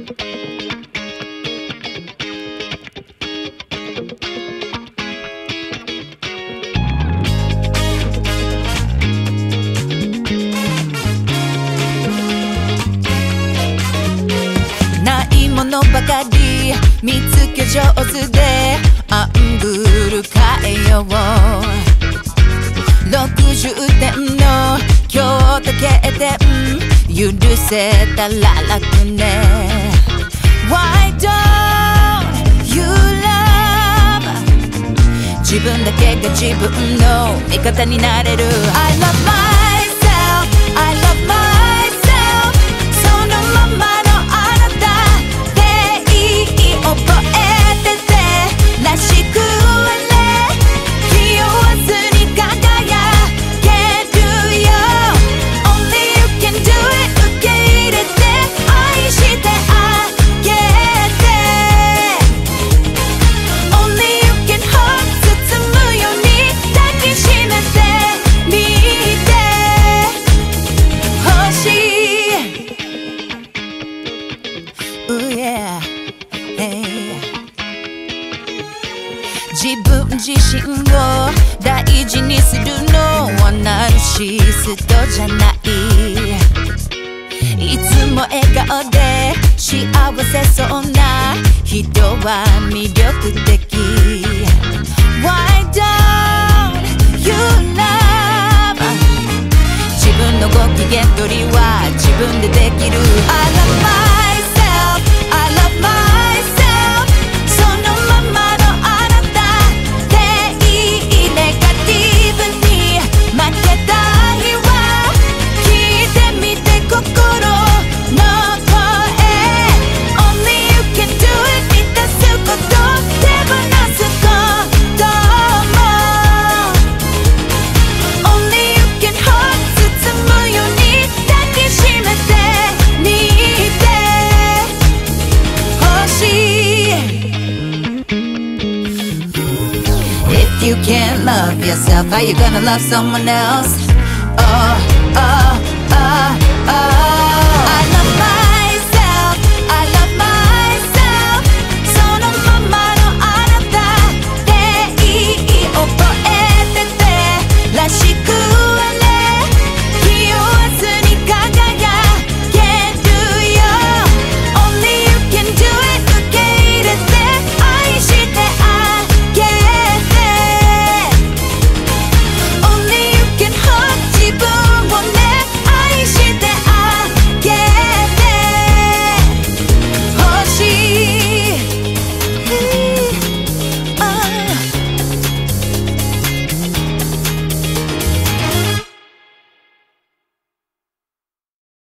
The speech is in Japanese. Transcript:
ないものばかり見つけ上手でアングル変えよう60点の今日だけで許せたら楽ね Why don't you love 自分だけが自分の味方になれる I love myself I love myself そのままのあなたでいい覚えててらしくあれ気負わずに輝けるよ Only you can do it 受け入れて愛してあげて Only you can hold 包むように抱きしめてみてほしい Ooh yeah hey 自分自身を大事にするのはナルシストじゃないいつも笑顔で幸せそうな人は魅力的 Why don't you love 自分のご機嫌取りは自分でできる I love myself I love myself そのままのあなたでいいネガティブに負けた日は聞いてみて心の声 Only you can do it 満たすこと手放すことも Only you can hold 包むように抱きしめてみてほしい If you can't love yourself, how you gonna love someone else? Oh